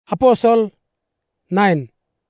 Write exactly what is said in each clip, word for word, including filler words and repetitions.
Apostle nine.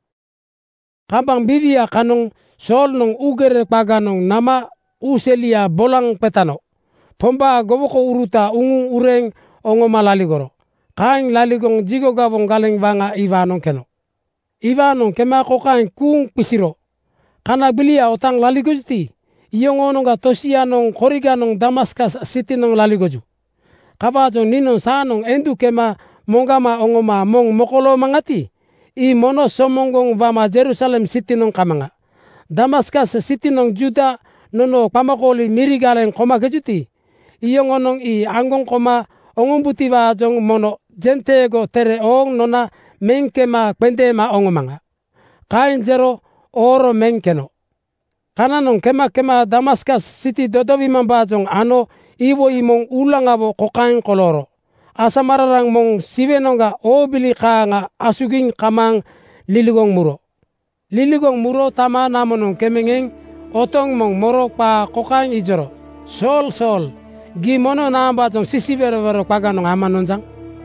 Kabang bivia kanong sol nong ugere paganong nama uselia bolang petano. Pomba goboko uruta ungung ureng ongo malaligoro. Kaing laligong jigo gabong galeng vanga ivanong keno. Ivanong kema ko kaing kung pisiro. Kana bilia otang laligojuti. Iyongononga tosianong koriganong Damascus city nong laligoju. Kabajong ninong sanong endu kema mongama ongoma mong mokolo mangati. I mono somongong vama Jerusalem city nong kamanga. Damascus city nong Juda nono pamakoli mirigaleng koma kejuti. Iyongonong i angong koma ongombuti vajong mono jentego tere ong nona mengkema kwendema ongomanga. Kain jero oro mengkeno. Kananong kema kema Damascus city dodovi mambajong ano iwo imong ulangavo kokain koloro. Asamararang mong sivenonga obili kanga asuging kamang liligong muro. Liligong muro tama namonong kemengeng otong mong moro pa kokain ijoro. Sol sol gimono nambajong sisivero paganong amanonjang.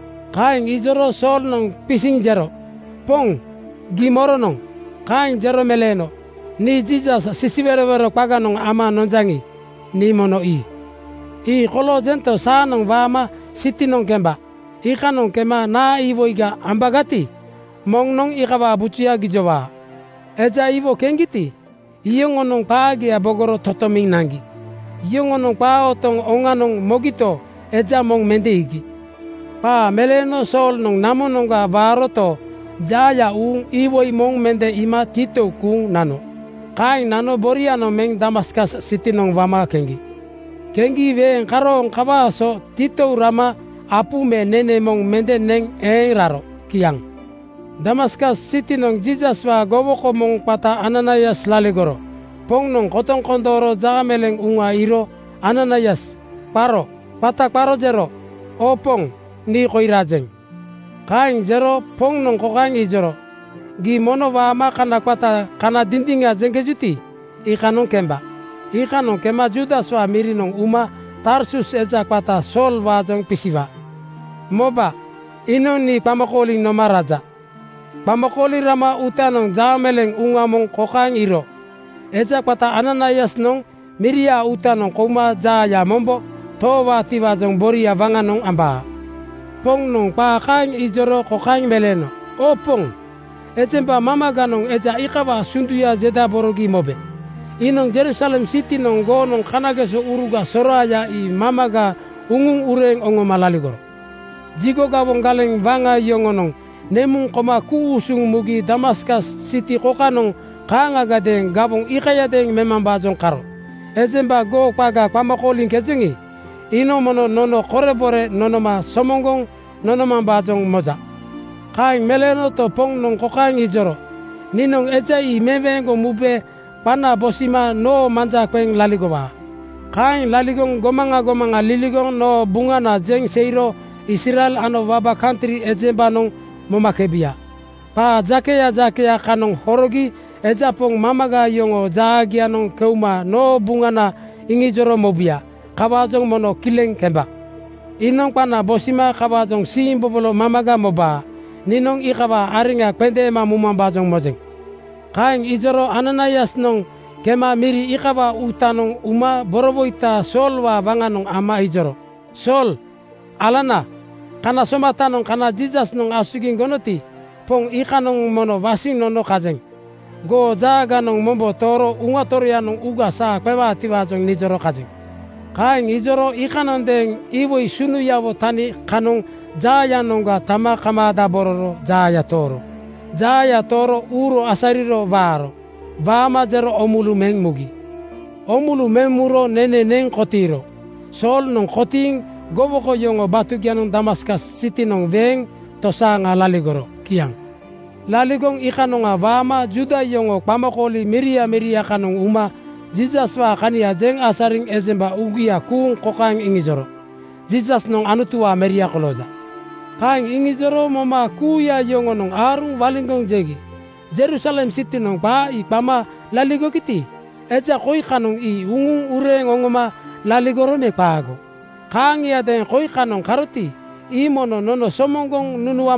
Kain ijoro sol nong pising jero. Pong gimoro nong kain jero meleno. Ni Jesus sisivero paganong amanonjangi ni mono i. I kolo jento sanong vama siti nong kemba. Ika nong kema na iwo iga ambagati. Mong nong ikawa bucia gijowa. Eja iwo kengiti. Iyong onong paagi abogoro totoming nangi. Iyong onong pa otong onganong mogito. Eja mong mende igi. Pa meleno sol nong namo nongga varoto. Jaya ung iwo imong mende ima tito kung nano. Kain nano boriano meng Damascus city nong vama kengi. Kengi ve karong kawaso tito rama apu me nene mong mende neng e raro kiang. Damascus city nong Jesus wa goboko mong pata Ananias laligoro. Pong nong kotong kondoro jagameleng unga iro Ananias paro patak paro jero opong ni koirajeng. Kaing jero pong nong kokaing ijoro. Gi mono wa ama kana pata kana dindinga jengkejuti ikanong kemba. Ikanong kema Judas wa mirinong uma Tarsus eja pata sol wajong pisiva. Moba ino ni pamakoli noma raja. Pamakoli rama utanong jameleng unga mong kokaing iro. Eja pata Ananias nong miria utanong koma jaya mombo towa tiwajong boria vanganong amba. Pong nong pakaing ijoro kokaing meleno. O pong ejemba mama ganong eja ikawa sunduya jeda borogi mobe. Inong Jerusalem city nong go nong kanageso uruga soraya i mamaga ungung ureng ongo malaligoro. Jigo gabong galeng vanga yongonong nemung koma kuusung mugi Damascus city kokanong kanga gadeng gabong ikayadeng memambajong karo. Ejemba go paga pamakoling kejengi. Ino mono nono korebore nono ma somongong nono mambajong moja. Kaing meleno to pong nong kokaing ijoro. Ninong eja i mevengo mube pana bosima no manja kweng laligowa. Kaing laligong gomanga gomanga liligong no bunga na jeng seiro Israel ano waba country ejemba nong momakebia. Pa jakeya jakeya kanong horogi eja pong mamaga yongo jagia nong keuma no bunga na ingijoro mobia. Kabajong mono kileng kemba. Inong pana bosima kabajong siimbobolo mamaga moba. Ninong ikawa aringa kwende ma mumambajong mojeng. Kaing ijoro Ananias nong kema miri ikawa utanong uma borovoita sol wa vanganong ama ijoro. Sol, alana, kana somatanong kana Jesus nong asuging gonoti, pong ikanong mono wasing nono kajeng. Go jaga nong mombo toro unga toria nong uga sa kwewa tiwajong nijoro kajeng. Kaing ijoro ikanon deng iwo isunu yawo tani kanong jaya nongga tama kamada bororo jaya toro. Jaya toro uro asariro varo. Vama jero omulu meng mugi. Omulu meng muro nene neng kotiro. Sol nong koting goboko yongo batugya nong Damascus city nong veng tosanga laligoro kiang. Laligong ikanonga vama Juda yongo pamakoli miria miria kanong uma Jesus wa kania jeng asaring ezemba ugia kung kokaing ingijoro. Jesus nong anutua meria koloza. Kaing ingijoro moma kuya yongo nong arung walingong jegi. Jerusalem city nong pa i pama laligo kiti. Eja koi kanong i ungung ureng ongoma laligoro me pago. Kaang ia den koi kanong karoti. I mono nono somongong nunuama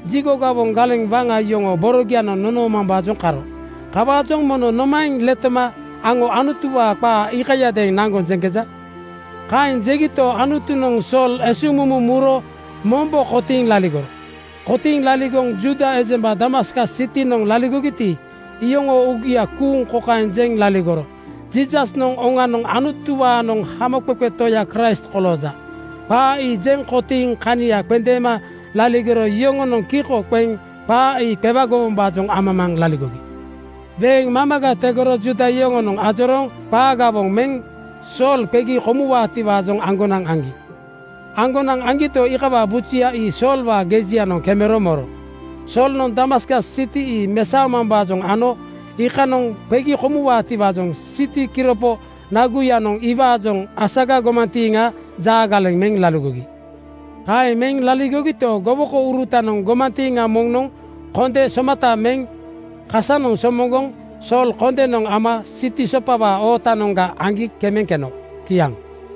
jigo gabong galeng vanga yongo borogiano nono mambajong karo. Kabajong mono nomaing letoma ango anutuwa pa ikaya deng nangon jengkeja. Kain jegito anutunong sol esumumu muro mombo koting laligor. Koting laligong Juda ezemba Damascus city nong laligogiti iyongo ugia kung kokain jeng laligoro. Jesus nong onga nong anutuwa nong hamokpekpetoya Christ koloza. Pa i jeng koting kania pendema laligoro iyongo nong kiko kweng pa i pebago mbajong amamang laligogi. Veng mamaga tegoro Juda iyongo nong ajorong pa gabong meng sol pegi komuwati wajong angonang anggi. Angonang anggi to ikaba bucia i sol wa gezia nong kemero moro. Sol nong Damascus city i mesau mambajong ano ikanong pegi komuwati wajong city kiropo naguya nong iwajong asaga gomantinga jagaleng meng lalugogi. Hai meng laligogi to goboko urutan nong gomantinga mong nong konde somata meng kasanong somongong sol konde nong ama city sopawa o tanongga anggi kemeng keno kiang.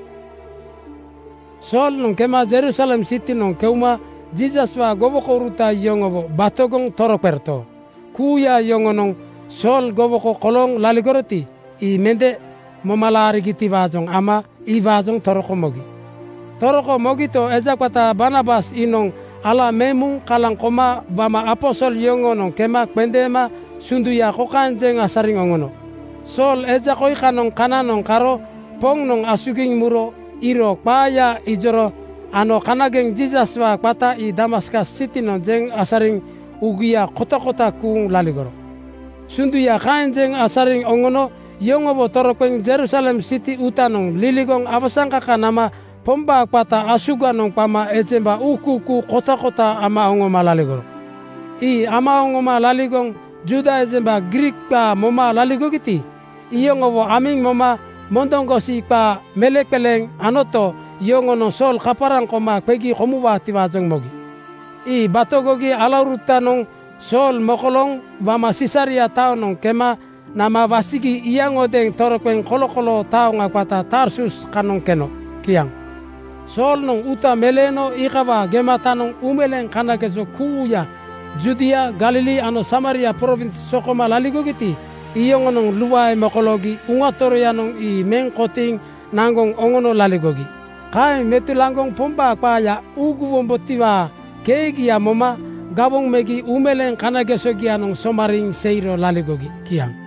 Sol nong kema Jerusalem city nong keuma Jesus wa goboko uruta yongovo batogong toroperto. Kuya yongo nong sol goboko kolong laligoroti i mende momalari giti wajong ama i wajong toroko mogi. Toroko mogi to ezakwata Barnabas inong ala memung kalang koma bama aposol yongo nong kema pendema sunduya kokanjeng asaring ongono. Sol ezakoi kanong kananong karo pong nong asuging muro iro paya ijoro ano kanageng Jesus wa kpata i Damascus city no jeng asaring ugia kota-kota kung laligoro. Sunduya kain jeng asaring ongono yongobo torokweng Jerusalem city utanong liligong abasangkaka nama pomba kpata asuga nong pama ejemba ukuku kota-kota ama ongoma laligoro. I ama ongoma laligong Juda ejemba Greek pa moma laligogiti iyongobo aming moma mondonggosi pa melek peleng anoto yongono sol kaparang koma pegi komuwati wajong mogi. I batogogi alaurutanong sol mokolong wama Sisaria taonong kema nama wasigi iyangodeng torokweng kolo-kolo taong akwata Tarsus kanong keno kiang. Sol nong uta meleno ikawa gematanong umeleng kanakeso kuya Judea Galili ano Samaria province sokoma laligogiti iyongonong luwai mokologi ungatoroyanong i mengkoting nangong ongono laligogi. Kai metulanggong pomba paya uguwombotiwa kegia moma gabong megi umeleng kanagesogianong somaring seiro laligogi kiang.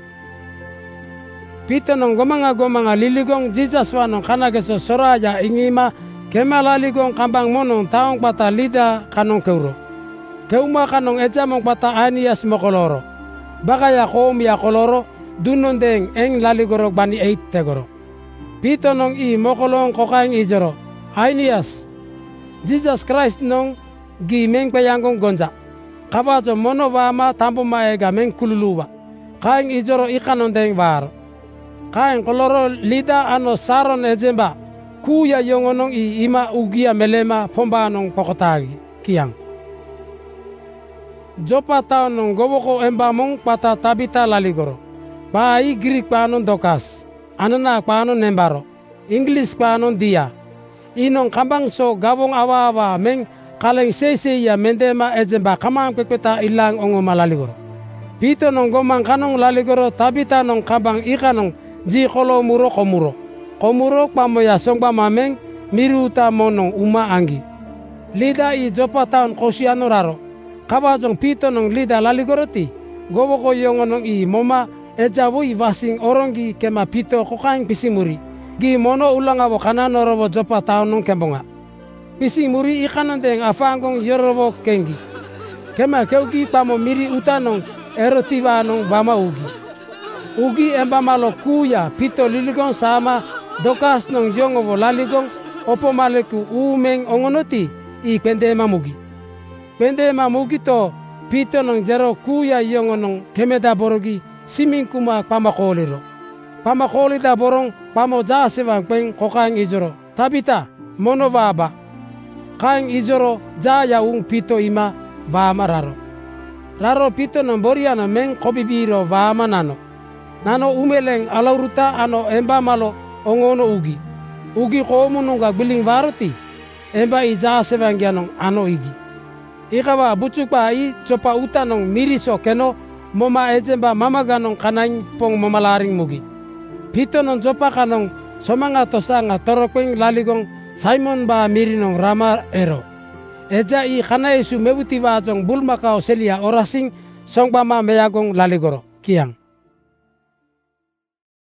Pito nong gomanga-gomanga liligong Jesus wanong kanageso soraya ingima kema laligong kambang monong taong pata lida kanong keuro. Keuma kanong ejamong pata Anias mokoloro. Bakaya koom ya koloro dunon deng eng laligorok bani eit tegoro. Pito nong i mokolong kokaing ijoro. Ainias, Jesus Christ nong gi meng peyanggong gonja. Kabajo mono wama tampo maega meng kululuwa. Kaing ijoro ikanon deng war. Kaing koloro lida ano saron ejemba. Kuya yongonong i ima ugia melema pomba nong pokotagi kiang. Jopa taon nong goboko embamong pata Tabita laligoro. Pai Greek panon Dokas. Anana panon nembaro. English panon dia. Inong kambang so gabong awa-awa meng kaleng sese ya mendema ejemba kamang pekpeta ilang ongo malaligoro. Pito nong gomang kanong laligoro Tabita nong kambang ikanong ji kolo muro komuro. Komuro pamoya songba mameng miruta monong uma anggi. Lida i jopa taon kosiano raro. Kabajong pito nong lida laligoroti goboko yongonong i moma ejawui wasing oronggi kema pito kokaing pisimuri gi mono ulang abo kanano robo jopa taon nong kembonga pisimuri ikanon deng afanggong yorobo kengi kema keugi pamo miri utanong erotiwa nong bama ugi ugi embamalo kuya pito liligong sama Dokas nong yongobo laligong opo maleku umeng ongonoti i pendema mugi. Pendema mugito pito nong jero kuya yongonong kemeda borogi simin kuma pamakoliro. Pamakolida borong pamo jasewang peng kokaing ijoro. Tabita mono waba. Kaing ijoro jaya ung pito ima wama raro. Raro pito nong boriana meng kobibiro wama nano. Nano umeleng alauruta ano emba malo ongono ugi. Ugi komu nungga biling waroti. Emba i jasewang yanong ano igi. ikawa bucukpa i copa utanong miriso keno moma ejemba mamaganong kanain pong momalaring mugi. Pitonong copa kanong somanga tosanga torokpeng laligong Simon ba mirinong rama ero. Eja i kana Yesu mebuti wajong bulmakao selia orasing songbama meyagong laligoro. Kiang.